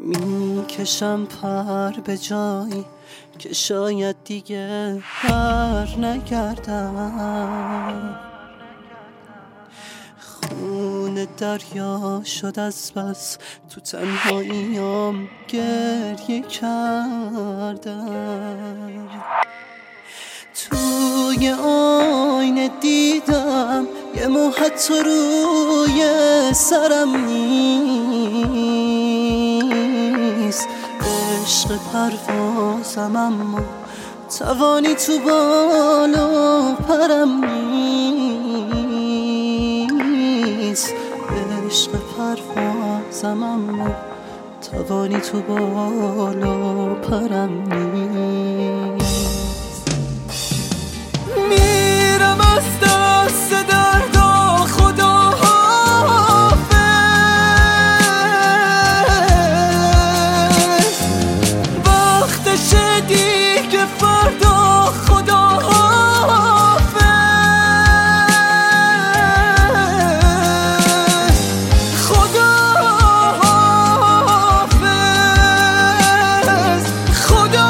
میکشم پر به جایی که شاید دیگه بر نگردم. خون دریا شد از بس تو تنهاییام گریه کردم. توی آینه دیدم یه مو حتی روی سرم نیست. عشق پروازم اما توانی تو بالا پرم نیست. عشق پروازم اما توانی تو بالا پرم نیست. میرم از دست دردا خدا حافظ. وقتشه دیگه فردا خدا حافظ. خدا حافظ. خدا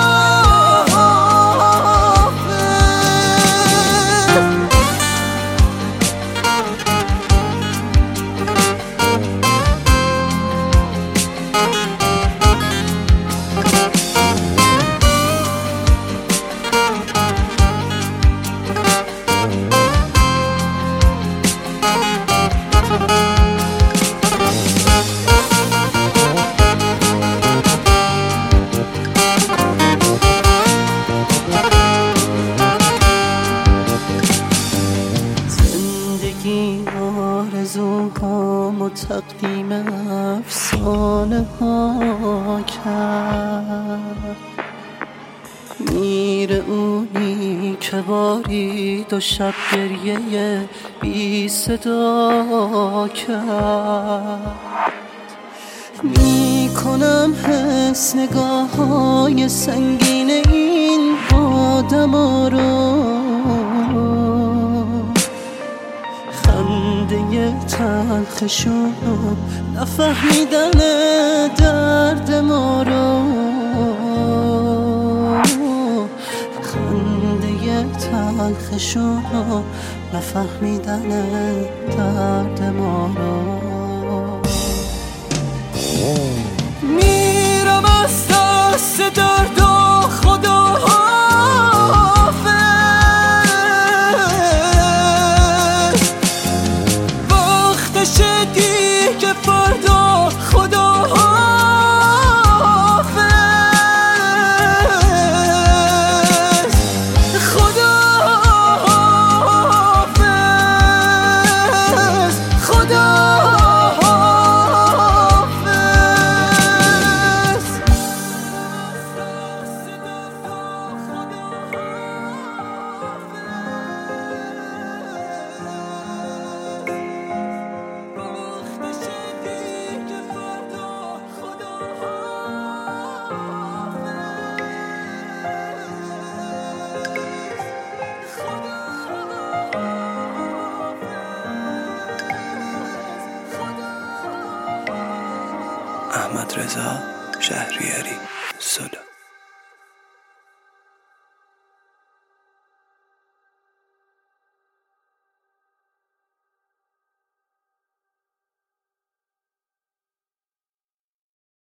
آرزوهام و تقدیم افسانه ها کرد. میره اونی که بارید و شب گریه بی صدا کرد. میکنم حس نگاه های سنگین این آدم رو. خنده تلخشون نفهمیدن درد ما رو. خنده تلخشون نفهمیدن درد ما رو. میرم از دست دردا خدا حافظ. وقتشه دیگه فردا خدا حافظ. خدا حافظ. خدا احمدرضا شهریاری.